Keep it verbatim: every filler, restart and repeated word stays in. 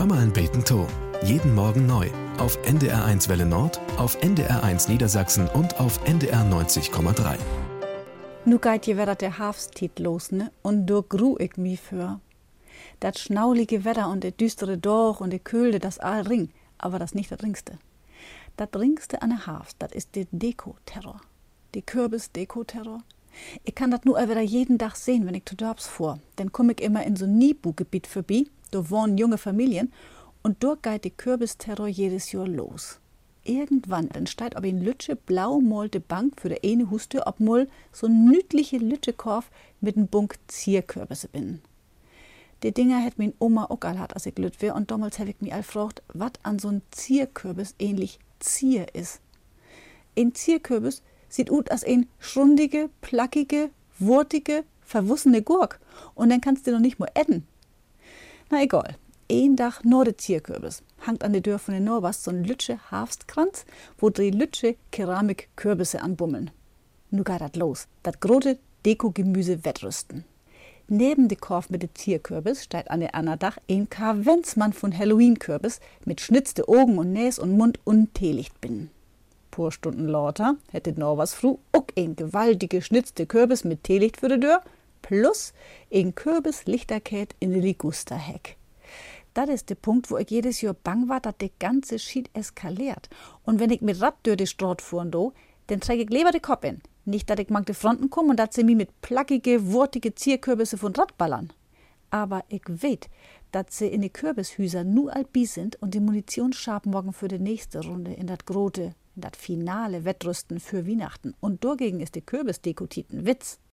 Hör mal ein Beten to. Jeden Morgen neu. Auf N D R eins Welle Nord, auf N D R eins Niedersachsen und auf N D R neunzig Komma drei. Nu geht je wieder der Herbsttid los, ne? Und da gru ich mi für. Dat schnaulige Wetter und der düstere Dorf und der Költe, das all ring. Aber das nicht das Ringste. Das Ringste an der Herbst, das ist der Dekoterror. Die Kürbis-Dekoterror. Ich kann das nur wieder jeden Tag sehen, wenn ich zu Dörps fuhr. Dann komme ich immer in so ein Niebu-Gebiet vorbei. Da wohnen junge Familien. Und dort geht der Kürbisterror jedes Jahr los. Irgendwann, dann steht auf eine lütsche, blau malte Bank für der eine Hustür, ob mal so ein nütliche Lütschekorf mit einem Bunk Zierkürbisse bin. Die Dinger hätt min Oma auch all hat, als ich lüt wär, und damals hab ich mich all gefragt, wat an so ein Zierkürbis ähnlich Zier is. Ein Zierkürbis sieht ut als ein schrundige, plackige, wurtige, verwussene Gurk. Und dann kannst du noch nicht mal essen. Na egal. Ein Dach nur der Zierkürbis. Hangt an der Tür von den Norbers so ein lütsche Herbstkranz, wo drei lütsche Keramikkürbisse anbummeln. Nu geht dat los. Dat grote Dekogemüse wettrüsten. Neben de Korf mit de Zierkürbis steht an der anderen Dach ein Karwenzmann von Halloween-Kürbis mit schnitzte Augen und Näs und Mund und Teelicht binnen. Pur Stunden lauter hätte Norbers Fru auch ein gewaltige schnitzte Kürbis mit Teelicht für de Tür plus ein Kürbis-Lichterkät in de Ligusterheck. Das ist der Punkt, wo ich jedes Jahr bang war, dass der ganze Schied eskaliert. Und wenn ich mit Rad durch die Straße fuhren do, dann träg ich lieber den Kopf in. Nicht, dass ich mag die Fronten komme und dass sie mich mit plackige, wurtige Zierkürbisse von Rad ballern. Aber ich weet, dass sie in die Kürbishüser nur albi sind und die Munition scharf morgen für die nächste Runde in dat grote, in dat finale Wettrüsten für Weihnachten. Und dagegen ist die Kürbisdekotiten Witz.